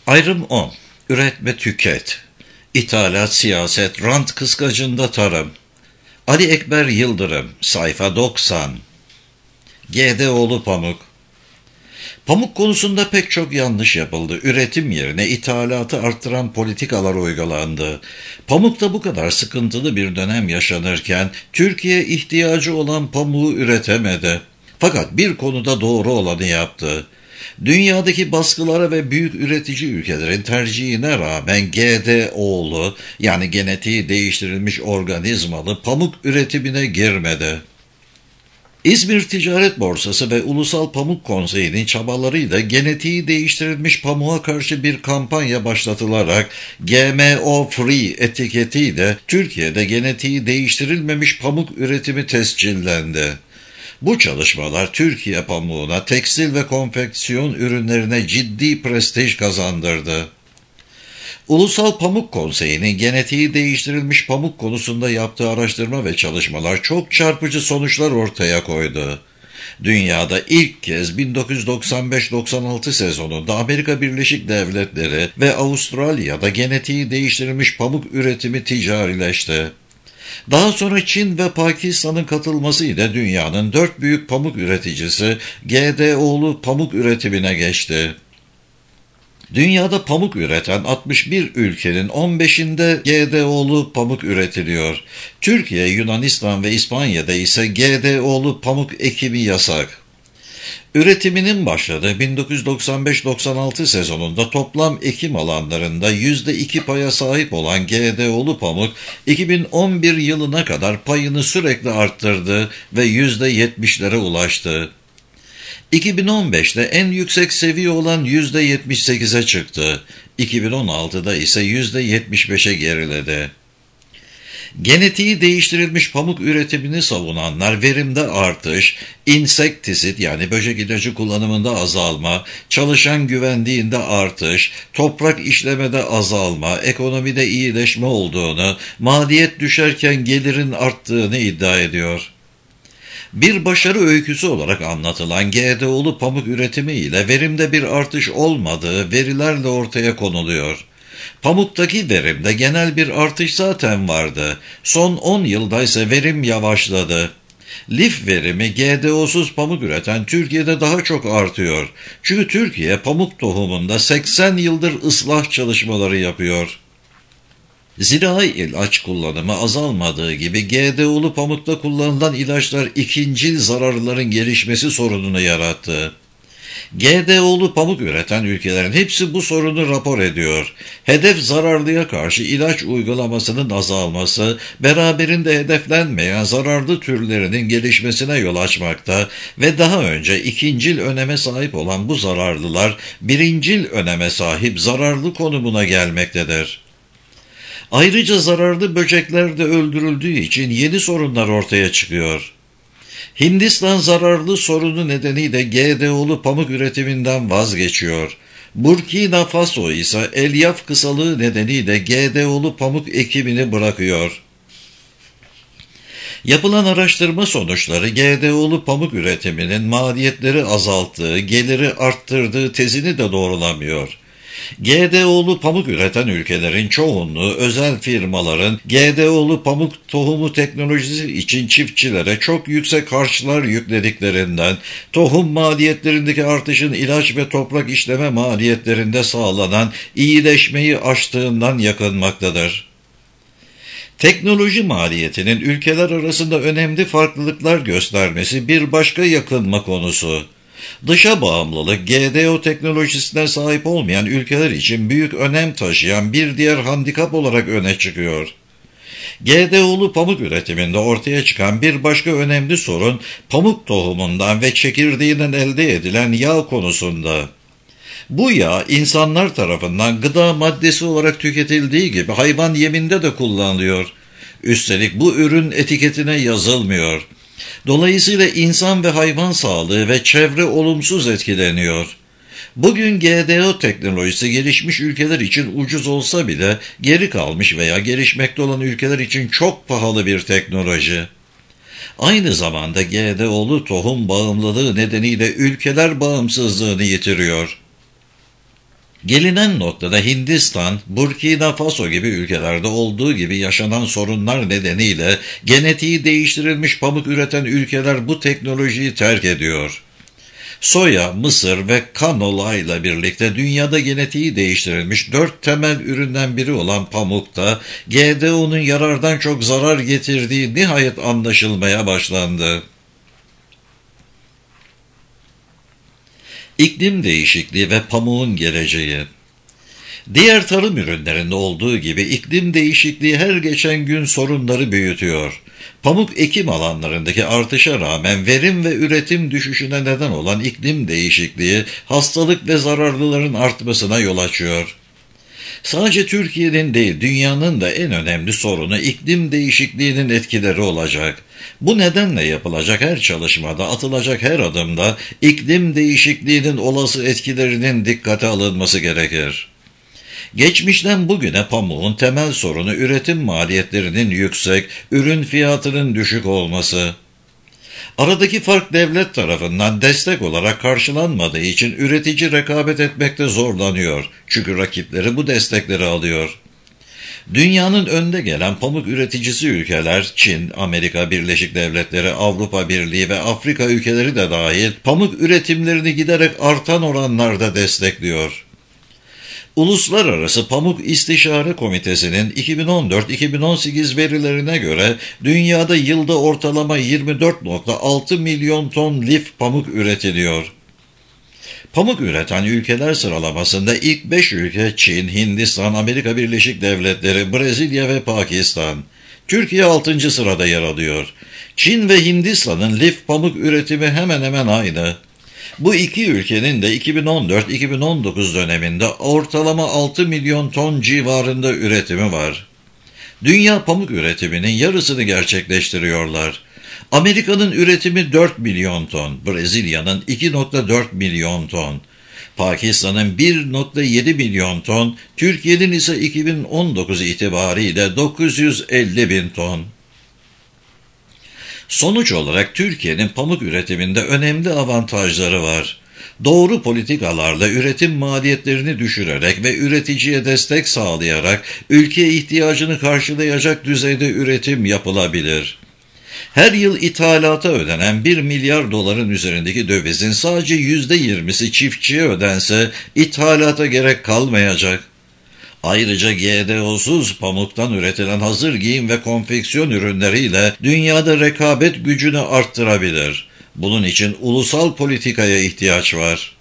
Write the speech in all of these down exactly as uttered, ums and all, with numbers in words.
Ayrım on. Üret ve tüket. İthalat, siyaset, rant kıskacında tarım. Ali Ekber Yıldırım, sayfa doksan. Gedeoğlu Pamuk. Pamuk konusunda pek çok yanlış yapıldı. Üretim yerine ithalatı arttıran politikalar uygulandı. Pamukta bu kadar sıkıntılı bir dönem yaşanırken Türkiye ihtiyacı olan pamuğu üretemedi. Fakat bir konuda doğru olanı yaptı. Dünyadaki baskılara ve büyük üretici ülkelerin tercihine rağmen Gedeoğlu yani genetiği değiştirilmiş organizmalı pamuk üretimine girmedi. İzmir Ticaret Borsası ve Ulusal Pamuk Konseyi'nin çabalarıyla genetiği değiştirilmiş pamuğa karşı bir kampanya başlatılarak G M O Free etiketiyle Türkiye'de genetiği değiştirilmemiş pamuk üretimi tescillendi. Bu çalışmalar Türkiye pamuğuna, tekstil ve konfeksiyon ürünlerine ciddi prestij kazandırdı. Ulusal Pamuk Konseyi'nin genetiği değiştirilmiş pamuk konusunda yaptığı araştırma ve çalışmalar çok çarpıcı sonuçlar ortaya koydu. Dünyada ilk kez bin dokuz yüz doksan beş doksan altı sezonunda Amerika Birleşik Devletleri ve Avustralya'da genetiği değiştirilmiş pamuk üretimi ticarileşti. Daha sonra Çin ve Pakistan'ın katılmasıyla dünyanın dört büyük pamuk üreticisi Gedeoğlu pamuk üretimine geçti. Dünyada pamuk üreten altmış bir ülkenin on beşinde Gedeoğlu pamuk üretiliyor. Türkiye, Yunanistan ve İspanya'da ise Gedeoğlu pamuk ekimi yasak. Üretiminin başladığı bin dokuz yüz doksan beş doksan altı sezonunda toplam ekim alanlarında yüzde iki paya sahip olan Gedeoğlu pamuk, iki bin on bir yılına kadar payını sürekli arttırdı ve yüzde yetmişlere ulaştı. iki bin on beşte en yüksek seviye olan yüzde yetmiş sekize çıktı. iki bin on altıda ise yüzde yetmiş beşe geriledi. Genetiği değiştirilmiş pamuk üretimini savunanlar verimde artış, insektisit yani böcek ilacı kullanımında azalma, çalışan güvenliğinde artış, toprak işlemede azalma, ekonomide iyileşme olduğunu, maliyet düşerken gelirin arttığını iddia ediyor. Bir başarı öyküsü olarak anlatılan Gedeoğlu pamuk üretimi ile verimde bir artış olmadığı verilerle ortaya konuluyor. Pamuktaki verimde genel bir artış zaten vardı. Son on yılda ise verim yavaşladı. Lif verimi G D O'suz pamuk üreten Türkiye'de daha çok artıyor. Çünkü Türkiye pamuk tohumunda seksen yıldır ıslah çalışmaları yapıyor. Zirai ilaç kullanımı azalmadığı gibi Gedeoğlu pamukta kullanılan ilaçlar ikincil zararların gelişmesi sorununu yarattı. Gedeoğlu pamuk üreten ülkelerin hepsi bu sorunu rapor ediyor. Hedef zararlıya karşı ilaç uygulamasının azalması, beraberinde hedeflenmeyen zararlı türlerinin gelişmesine yol açmakta ve daha önce ikincil öneme sahip olan bu zararlılar birincil öneme sahip zararlı konumuna gelmektedir. Ayrıca zararlı böcekler de öldürüldüğü için yeni sorunlar ortaya çıkıyor. Hindistan zararlı sorunu nedeniyle Gedeoğlu pamuk üretiminden vazgeçiyor. Burkina Faso ise elyaf kısalığı nedeniyle Gedeoğlu pamuk ekimini bırakıyor. Yapılan araştırma sonuçları Gedeoğlu pamuk üretiminin maliyetleri azalttığı, geliri arttırdığı tezini de doğrulamıyor. Gedeoğlu pamuk üreten ülkelerin çoğunluğu özel firmaların Gedeoğlu pamuk tohumu teknolojisi için çiftçilere çok yüksek harçlar yüklediklerinden, tohum maliyetlerindeki artışın ilaç ve toprak işleme maliyetlerinde sağlanan iyileşmeyi aştığından yakınmaktadır. Teknoloji maliyetinin ülkeler arasında önemli farklılıklar göstermesi bir başka yakınma konusu. Dışa bağımlılık, G D O teknolojisine sahip olmayan ülkeler için büyük önem taşıyan bir diğer handikap olarak öne çıkıyor. Gedeoğlu pamuk üretiminde ortaya çıkan bir başka önemli sorun, pamuk tohumundan ve çekirdeğinden elde edilen yağ konusunda. Bu yağ, insanlar tarafından gıda maddesi olarak tüketildiği gibi hayvan yeminde de kullanılıyor. Üstelik bu ürün etiketine yazılmıyor. Dolayısıyla insan ve hayvan sağlığı ve çevre olumsuz etkileniyor. Bugün G D O teknolojisi gelişmiş ülkeler için ucuz olsa bile geri kalmış veya gelişmekte olan ülkeler için çok pahalı bir teknoloji. Aynı zamanda Gedeoğlu tohum bağımlılığı nedeniyle ülkeler bağımsızlığını yitiriyor. Gelinen noktada Hindistan, Burkina Faso gibi ülkelerde olduğu gibi yaşanan sorunlar nedeniyle genetiği değiştirilmiş pamuk üreten ülkeler bu teknolojiyi terk ediyor. Soya, mısır ve kanola ile birlikte dünyada genetiği değiştirilmiş dört temel üründen biri olan pamukta G D O'nun yarardan çok zarar getirdiği nihayet anlaşılmaya başlandı. İklim değişikliği ve pamuğun geleceği. Diğer tarım ürünlerinde olduğu gibi iklim değişikliği her geçen gün sorunları büyütüyor. Pamuk ekim alanlarındaki artışa rağmen verim ve üretim düşüşüne neden olan iklim değişikliği hastalık ve zararlıların artmasına yol açıyor. Sadece Türkiye'nin değil, dünyanın da en önemli sorunu iklim değişikliğinin etkileri olacak. Bu nedenle yapılacak her çalışmada, atılacak her adımda iklim değişikliğinin olası etkilerinin dikkate alınması gerekir. Geçmişten bugüne pamuğun temel sorunu üretim maliyetlerinin yüksek, ürün fiyatının düşük olması. Aradaki fark devlet tarafından destek olarak karşılanmadığı için üretici rekabet etmekte zorlanıyor. Çünkü rakipleri bu destekleri alıyor. Dünyanın önde gelen pamuk üreticisi ülkeler, Çin, Amerika Birleşik Devletleri, Avrupa Birliği ve Afrika ülkeleri de dahil pamuk üretimlerini giderek artan oranlarda destekliyor. Uluslararası Pamuk İstişare Komitesi'nin iki bin on dört iki bin on sekiz verilerine göre dünyada yılda ortalama yirmi dört virgül altı milyon ton lif pamuk üretiliyor. Pamuk üreten ülkeler sıralamasında ilk beş ülke Çin, Hindistan, Amerika Birleşik Devletleri, Brezilya ve Pakistan. Türkiye altıncı sırada yer alıyor. Çin ve Hindistan'ın lif pamuk üretimi hemen hemen aynı. Bu iki ülkenin de iki bin on dört iki bin on dokuz döneminde ortalama altı milyon ton civarında üretimi var. Dünya pamuk üretiminin yarısını gerçekleştiriyorlar. Amerika'nın üretimi dört milyon ton, Brezilya'nın iki virgül dört milyon ton, Pakistan'ın bir virgül yedi milyon ton, Türkiye'nin ise iki bin on dokuz itibariyle dokuz yüz elli bin ton. Sonuç olarak Türkiye'nin pamuk üretiminde önemli avantajları var. Doğru politikalarla üretim maliyetlerini düşürerek ve üreticiye destek sağlayarak ülke ihtiyacını karşılayacak düzeyde üretim yapılabilir. Her yıl ithalata ödenen bir milyar doların üzerindeki dövizin sadece yüzde yirmisi çiftçiye ödense ithalata gerek kalmayacak. Ayrıca G D O'suz pamuktan üretilen hazır giyim ve konfeksiyon ürünleriyle dünyada rekabet gücünü arttırabilir. Bunun için ulusal politikaya ihtiyaç var.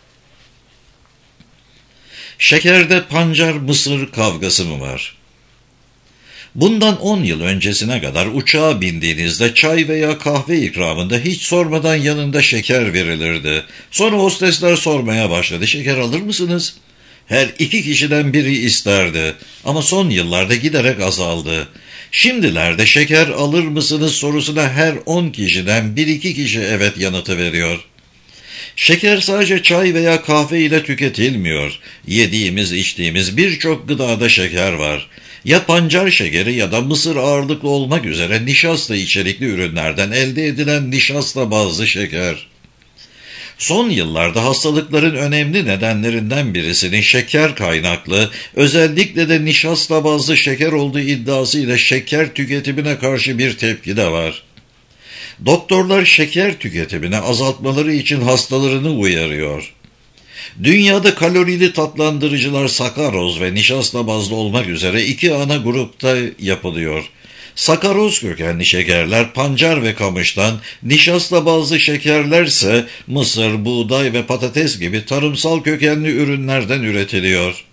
Şekerde pancar-mısır kavgası mı var? Bundan on yıl öncesine kadar uçağa bindiğinizde çay veya kahve ikramında hiç sormadan yanında şeker verilirdi. Sonra hostesler sormaya başladı, şeker alır mısınız? Her iki kişiden biri isterdi ama son yıllarda giderek azaldı. Şimdilerde şeker alır mısınız sorusuna her on kişiden bir iki kişi evet yanıtı veriyor. Şeker sadece çay veya kahve ile tüketilmiyor. Yediğimiz, içtiğimiz birçok gıdada şeker var. Ya pancar şekeri ya da mısır ağırlıklı olmak üzere nişasta içerikli ürünlerden elde edilen nişasta bazlı şeker. Son yıllarda hastalıkların önemli nedenlerinden birisinin şeker kaynaklı, özellikle de nişasta bazlı şeker olduğu iddiasıyla şeker tüketimine karşı bir tepki de var. Doktorlar şeker tüketimini azaltmaları için hastalarını uyarıyor. Dünyada kalorili tatlandırıcılar sakaroz ve nişasta bazlı olmak üzere iki ana grupta yapılıyor. Sakaroz kökenli şekerler pancar ve kamıştan, nişasta bazlı şekerlerse mısır, buğday ve patates gibi tarımsal kökenli ürünlerden üretiliyor.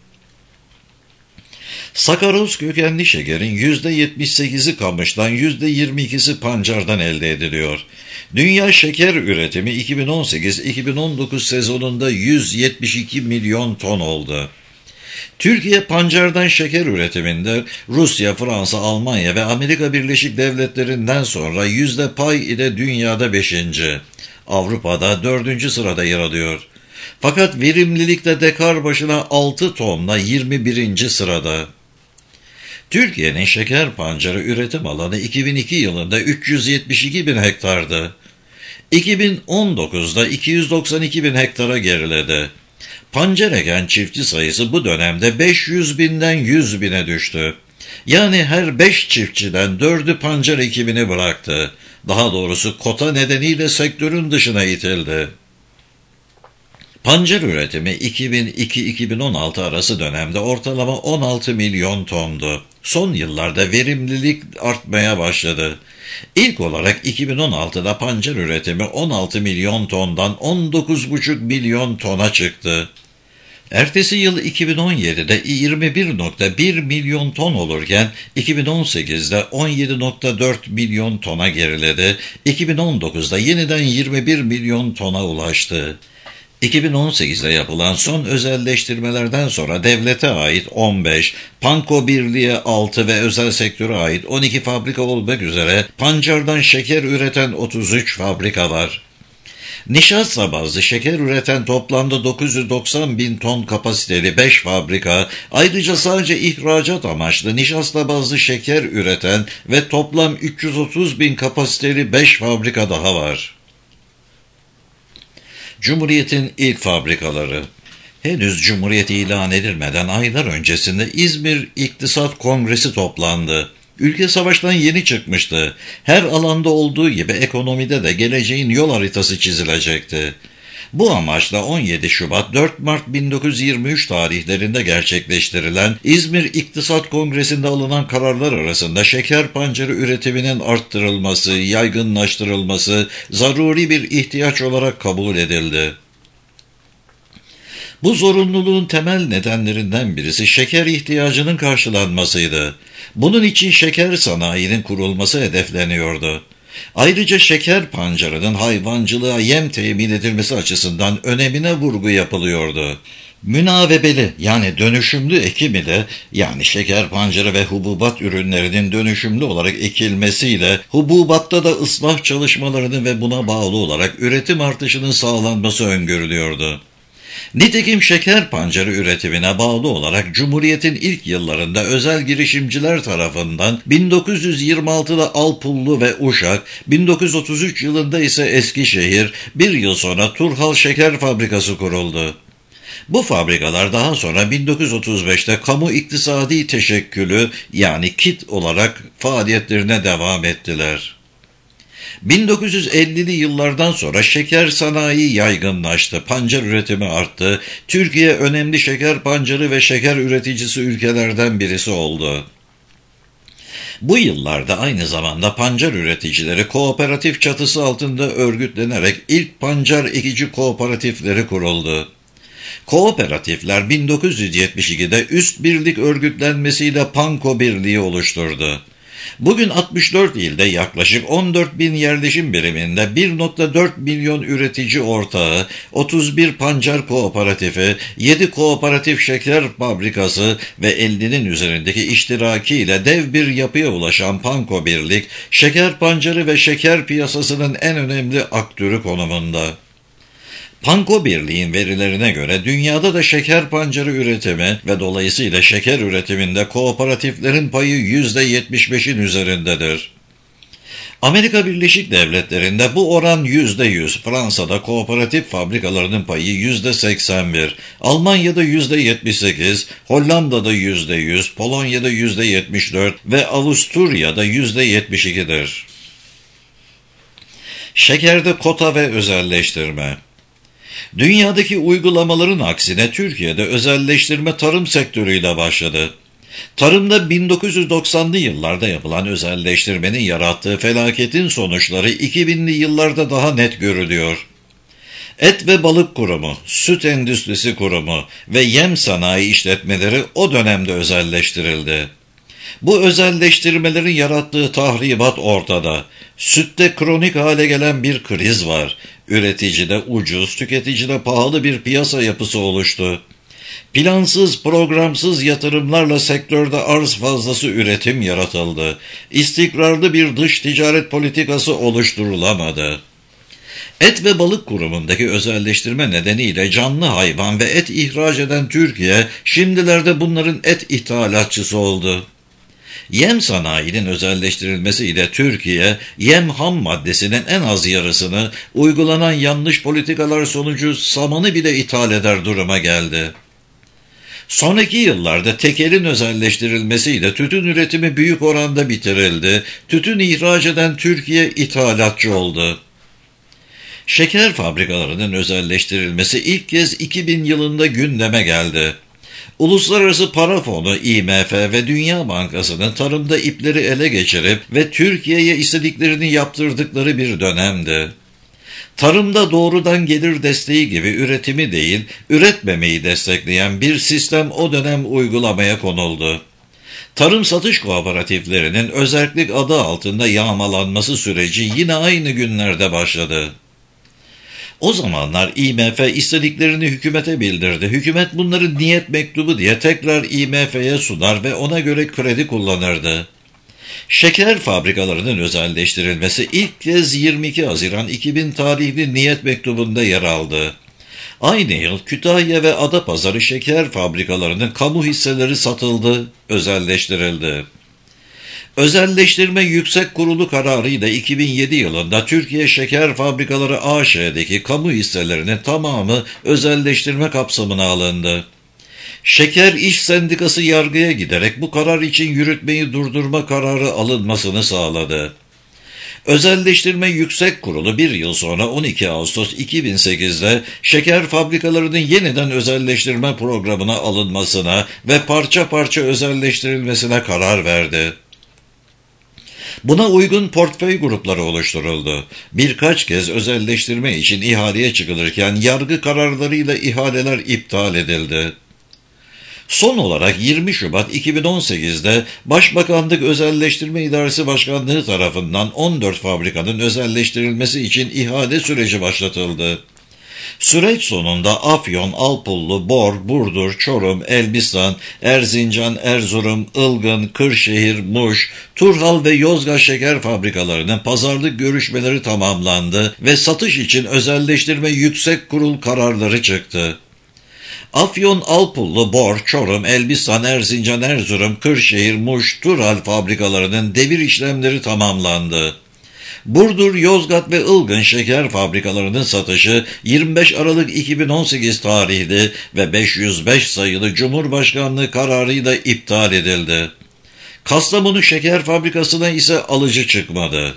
Sakaroz kökenli şekerin yüzde yetmiş sekizi kamıştan, yüzde yirmi ikisi pancardan elde ediliyor. Dünya şeker üretimi iki bin on sekiz iki bin on dokuz sezonunda yüz yetmiş iki milyon ton oldu. Türkiye pancardan şeker üretiminde Rusya, Fransa, Almanya ve Amerika Birleşik Devletleri'nden sonra yüzde pay ile dünyada beşinci. Avrupa'da dördüncü sırada yer alıyor. Fakat verimlilikte dekar başına altı tonla yirmi birinci sırada. Türkiye'nin şeker pancarı üretim alanı iki bin iki yılında üç yüz yetmiş iki bin hektardı. iki bin on dokuzda iki yüz doksan iki bin hektara geriledi. Pancar eken çiftçi sayısı bu dönemde beş yüz binden yüz bine düştü. Yani her beş çiftçiden dördü pancar ekimini bıraktı. Daha doğrusu kota nedeniyle sektörün dışına itildi. Pancar üretimi iki bin iki iki bin on altı arası dönemde ortalama on altı milyon tondu. Son yıllarda verimlilik artmaya başladı. İlk olarak iki bin on altıda pancar üretimi on altı milyon tondan on dokuz buçuk milyon tona çıktı. Ertesi yıl iki bin on yedide yirmi bir virgül bir milyon ton olurken iki bin on sekizde on yedi virgül dört milyon tona geriledi. iki bin on dokuzda yeniden yirmi bir milyon tona ulaştı. iki bin on sekizde yapılan son özelleştirmelerden sonra devlete ait on beş, Panko Birliği'ye altı ve özel sektöre ait on iki fabrika olmak üzere pancardan şeker üreten otuz üç fabrika var. Nişasta bazlı şeker üreten toplamda dokuz yüz doksan bin ton kapasiteli beş fabrika, ayrıca sadece ihracat amaçlı nişasta bazlı şeker üreten ve toplam üç yüz otuz bin kapasiteli beş fabrika daha var. Cumhuriyet'in ilk fabrikaları. Henüz Cumhuriyet ilan edilmeden aylar öncesinde İzmir İktisat Kongresi toplandı. Ülke savaştan yeni çıkmıştı. Her alanda olduğu gibi ekonomide de geleceğin yol haritası çizilecekti. Bu amaçla on yedi Şubat dört Mart bin dokuz yüz yirmi üç tarihlerinde gerçekleştirilen İzmir İktisat Kongresi'nde alınan kararlar arasında şeker pancarı üretiminin arttırılması, yaygınlaştırılması zaruri bir ihtiyaç olarak kabul edildi. Bu zorunluluğun temel nedenlerinden birisi şeker ihtiyacının karşılanmasıydı. Bunun için şeker sanayinin kurulması hedefleniyordu. Ayrıca şeker pancarının hayvancılığa yem temin edilmesi açısından önemine vurgu yapılıyordu. Münavebeli yani dönüşümlü ekim ile yani şeker pancarı ve hububat ürünlerinin dönüşümlü olarak ekilmesiyle hububatta da ıslah çalışmalarının ve buna bağlı olarak üretim artışının sağlanması öngörülüyordu. Nitekim şeker pancarı üretimine bağlı olarak Cumhuriyet'in ilk yıllarında özel girişimciler tarafından bin dokuz yüz yirmi altıda Alpullu ve Uşak, bin dokuz yüz otuz üç yılında ise Eskişehir, bir yıl sonra Turhal Şeker Fabrikası kuruldu. Bu fabrikalar daha sonra bin dokuz yüz otuz beşte kamu iktisadi teşekkülü yani KİT olarak faaliyetlerine devam ettiler. bin dokuz yüz ellili yıllardan sonra şeker sanayi yaygınlaştı, pancar üretimi arttı, Türkiye önemli şeker pancarı ve şeker üreticisi ülkelerden birisi oldu. Bu yıllarda aynı zamanda pancar üreticileri kooperatif çatısı altında örgütlenerek ilk pancar ekici kooperatifleri kuruldu. Kooperatifler bin dokuz yüz yetmiş ikide üst birlik örgütlenmesiyle Panko Birliği oluşturdu. Bugün altmış dört ilde yaklaşık on dört bin yerleşim biriminde bir virgül dört milyon üretici ortağı, otuz bir pancar kooperatifi, yedi kooperatif şeker fabrikası ve ellinin üzerindeki iştirakiyle dev bir yapıya ulaşan Panko Birlik, şeker pancarı ve şeker piyasasının en önemli aktörü konumunda. Panko Birliği'nin verilerine göre dünyada da şeker pancarı üretimi ve dolayısıyla şeker üretiminde kooperatiflerin payı yüzde yetmiş beşin üzerindedir. Amerika Birleşik Devletleri'nde bu oran yüzde yüz, Fransa'da kooperatif fabrikalarının payı yüzde seksen bir, Almanya'da yüzde yetmiş sekiz, Hollanda'da yüzde yüz, Polonya'da yüzde yetmiş dört ve Avusturya'da yüzde yetmiş ikidir. Şekerde kota ve özelleştirme. Dünyadaki uygulamaların aksine Türkiye'de özelleştirme tarım sektörüyle başladı. Tarımda bin dokuz yüz doksanlı yıllarda yapılan özelleştirmenin yarattığı felaketin sonuçları iki binli yıllarda daha net görülüyor. Et ve Balık Kurumu, Süt Endüstrisi Kurumu ve yem sanayi işletmeleri o dönemde özelleştirildi. Bu özelleştirmelerin yarattığı tahribat ortada. Sütte kronik hale gelen bir kriz var. Üreticide ucuz, tüketicide pahalı bir piyasa yapısı oluştu. Plansız, programsız yatırımlarla sektörde arz fazlası üretim yaratıldı. İstikrarlı bir dış ticaret politikası oluşturulamadı. Et ve Balık Kurumu'ndaki özelleştirme nedeniyle canlı hayvan ve et ihraç eden Türkiye, şimdilerde bunların et ithalatçısı oldu. Yem sanayinin özelleştirilmesiyle Türkiye, yem ham maddesinin en az yarısını uygulanan yanlış politikalar sonucu samanı bile ithal eder duruma geldi. Sonraki yıllarda tekelin özelleştirilmesiyle tütün üretimi büyük oranda bitirildi. Tütün ihraç eden Türkiye ithalatçı oldu. Şeker fabrikalarının özelleştirilmesi ilk kez iki bin yılında gündeme geldi. Uluslararası Para Fonu I M F ve Dünya Bankası'nın tarımda ipleri ele geçirip ve Türkiye'ye istediklerini yaptırdıkları bir dönemdi. Tarımda doğrudan gelir desteği gibi üretimi değil, üretmemeyi destekleyen bir sistem o dönem uygulamaya konuldu. Tarım satış kooperatiflerinin özellik adı altında yağmalanması süreci yine aynı günlerde başladı. O zamanlar I M F istediklerini hükümete bildirdi. Hükümet bunları niyet mektubu diye tekrar I M F'ye sunar ve ona göre kredi kullanırdı. Şeker fabrikalarının özelleştirilmesi ilk kez yirmi iki Haziran iki bin tarihli niyet mektubunda yer aldı. Aynı yıl Kütahya ve Adapazarı şeker fabrikalarının kamu hisseleri satıldı, özelleştirildi. Özelleştirme Yüksek Kurulu kararıyla iki bin yedi yılında Türkiye Şeker Fabrikaları A Ş'deki kamu hisselerinin tamamı özelleştirme kapsamına alındı. Şeker İş Sendikası yargıya giderek bu karar için yürütmeyi durdurma kararı alınmasını sağladı. Özelleştirme Yüksek Kurulu bir yıl sonra on iki Ağustos iki bin sekizde şeker fabrikalarının yeniden özelleştirme programına alınmasına ve parça parça özelleştirilmesine karar verdi. Buna uygun portföy grupları oluşturuldu. Birkaç kez özelleştirme için ihaleye çıkılırken yargı kararlarıyla ihaleler iptal edildi. Son olarak yirmi Şubat iki bin on sekizde Başbakanlık Özelleştirme İdaresi Başkanlığı tarafından on dört fabrikanın özelleştirilmesi için ihale süreci başlatıldı. Süreç sonunda Afyon, Alpullu, Bor, Burdur, Çorum, Elbistan, Erzincan, Erzurum, Ilgın, Kırşehir, Muş, Turhal ve Yozgat şeker fabrikalarının pazarlık görüşmeleri tamamlandı ve satış için özelleştirme yüksek kurul kararları çıktı. Afyon, Alpullu, Bor, Çorum, Elbistan, Erzincan, Erzurum, Kırşehir, Muş, Turhal fabrikalarının devir işlemleri tamamlandı. Burdur, Yozgat ve Ilgın şeker fabrikalarının satışı yirmi beş Aralık iki bin on sekiz tarihli ve beş yüz beş sayılı Cumhurbaşkanlığı kararıyla iptal edildi. Kastamonu Şeker Fabrikası'na ise alıcı çıkmadı.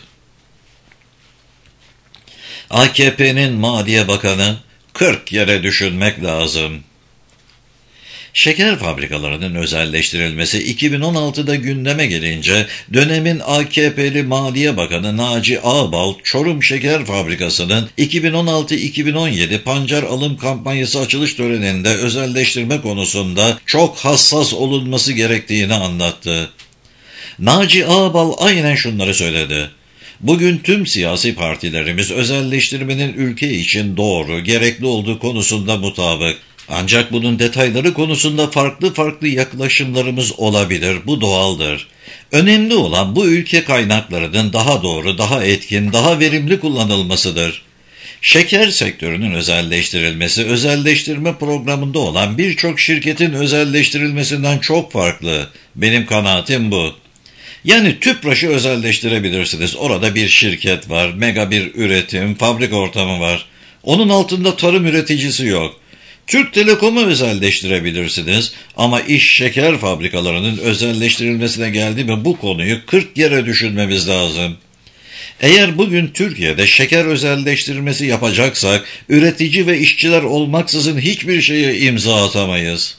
A K P'nin Maliye Bakanı, kırk kere düşünmek lazım. Şeker fabrikalarının özelleştirilmesi iki bin on altıda gündeme gelince dönemin A K P'li Maliye Bakanı Naci Ağbal, Çorum Şeker Fabrikası'nın iki bin on altı iki bin on yedi pancar alım kampanyası açılış töreninde özelleştirme konusunda çok hassas olunması gerektiğini anlattı. Naci Ağbal aynen şunları söyledi. Bugün tüm siyasi partilerimiz özelleştirmenin ülke için doğru, gerekli olduğu konusunda mutabık. Ancak bunun detayları konusunda farklı farklı yaklaşımlarımız olabilir, bu doğaldır. Önemli olan bu ülke kaynaklarının daha doğru, daha etkin, daha verimli kullanılmasıdır. Şeker sektörünün özelleştirilmesi, özelleştirme programında olan birçok şirketin özelleştirilmesinden çok farklı. Benim kanaatim bu. Yani Tüpraş'ı özelleştirebilirsiniz. Orada bir şirket var, mega bir üretim, fabrika ortamı var. Onun altında tarım üreticisi yok. Türk Telekom'u özelleştirebilirsiniz ama iş şeker fabrikalarının özelleştirilmesine geldi mi bu konuyu kırk kere düşünmemiz lazım. Eğer bugün Türkiye'de şeker özelleştirmesi yapacaksak üretici ve işçiler olmaksızın hiçbir şeye imza atamayız.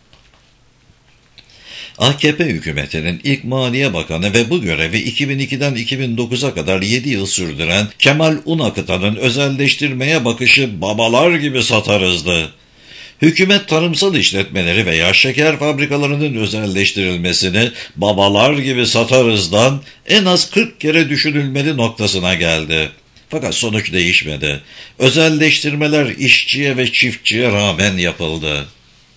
A K P hükümetinin ilk Maliye Bakanı ve bu görevi iki bin ikiden iki bin dokuza kadar yedi yıl sürdüren Kemal Unakıtan'ın özelleştirmeye bakışı babalar gibi satarızdı. Hükümet tarımsal işletmeleri veya şeker fabrikalarının özelleştirilmesini babalar gibi satarızdan en az kırk kere düşünülmeli noktasına geldi. Fakat sonuç değişmedi. Özelleştirmeler işçiye ve çiftçiye rağmen yapıldı.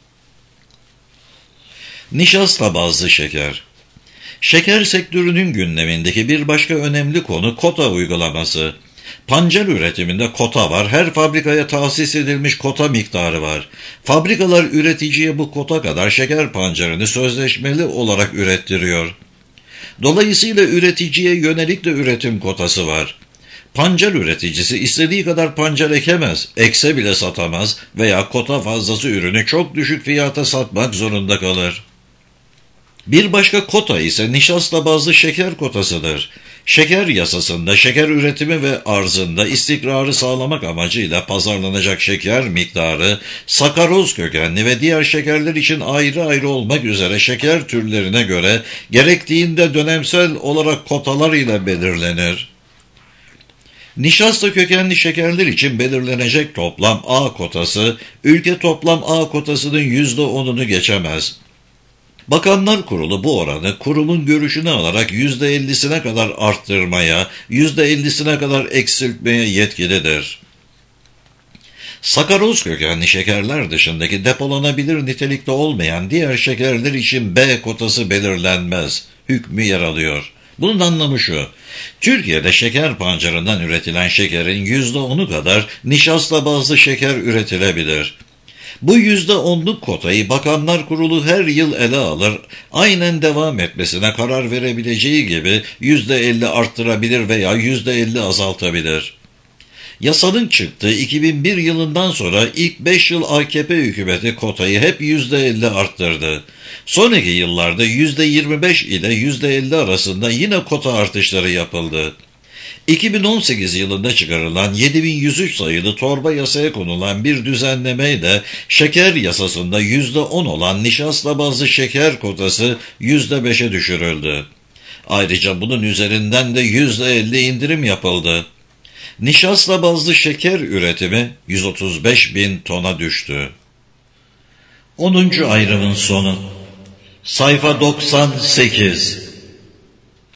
Nişasta bazlı şeker. Şeker sektörünün gündemindeki bir başka önemli konu kota uygulaması. Pancar üretiminde kota var. Her fabrikaya tahsis edilmiş kota miktarı var. Fabrikalar üreticiye bu kota kadar şeker pancarını sözleşmeli olarak ürettiriyor. Dolayısıyla üreticiye yönelik de üretim kotası var. Pancar üreticisi istediği kadar pancar ekemez, ekse bile satamaz veya kota fazlası ürünü çok düşük fiyata satmak zorunda kalır. Bir başka kota ise nişasta bazlı şeker kotasıdır. Şeker yasasında şeker üretimi ve arzında istikrarı sağlamak amacıyla pazarlanacak şeker miktarı, sakaroz kökenli ve diğer şekerler için ayrı ayrı olmak üzere şeker türlerine göre gerektiğinde dönemsel olarak kotalar ile belirlenir. Nişasta kökenli şekerler için belirlenecek toplam A kotası, ülke toplam A kotasının yüzde onunu geçemez. Bakanlar Kurulu bu oranı kurumun görüşünü alarak yüzde ellisine kadar arttırmaya, yüzde ellisine kadar eksiltmeye yetkilidir. Sakaroz kökenli şekerler dışındaki depolanabilir nitelikte olmayan diğer şekerler için B kotası belirlenmez, hükmü yer alıyor. Bunun anlamı şu: Türkiye'de şeker pancarından üretilen şekerin yüzde onu kadar nişasta bazlı şeker üretilebilir. Bu yüzde onluk kotayı Bakanlar Kurulu her yıl ele alır, aynen devam etmesine karar verebileceği gibi yüzde elli arttırabilir veya yüzde elli azaltabilir. Yasanın çıktığı iki bin bir yılından sonra ilk beş yıl A K P hükümeti kotayı hep yüzde elli arttırdı. Sonraki yıllarda yüzde yirmi beş ile yüzde elli arasında yine kota artışları yapıldı. iki bin on sekiz yılında çıkarılan yedi bin yüz üç sayılı torba yasaya konulan bir düzenlemeyle şeker yasasında yüzde on olan nişasta bazlı şeker kotası yüzde beşe düşürüldü. Ayrıca bunun üzerinden de yüzde elli indirim yapıldı. Nişasta bazlı şeker üretimi yüz otuz beş bin tona düştü. onuncu ayrımın sonu. Sayfa doksan sekiz.